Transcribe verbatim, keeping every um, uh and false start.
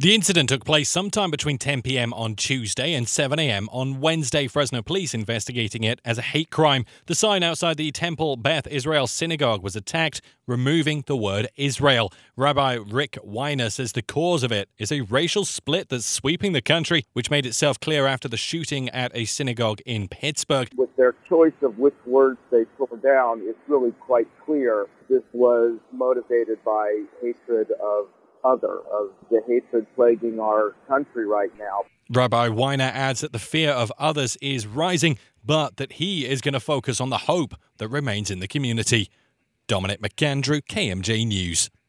The incident took place sometime between ten p.m. on Tuesday and seven a.m. on Wednesday. Fresno police investigating it as a hate crime. The sign outside the Temple Beth Israel synagogue was attacked, removing the word Israel. Rabbi Rick Weiner says the cause of it is a racial split that's sweeping the country, which made itself clear after the shooting at a synagogue in Pittsburgh. With their choice of which words they tore down, it's really quite clear this was motivated by hatred of other, of the hatred plaguing our country right now. Rabbi Weiner adds that the fear of others is rising, but that he is going to focus on the hope that remains in the community. Dominic McAndrew, K M J News.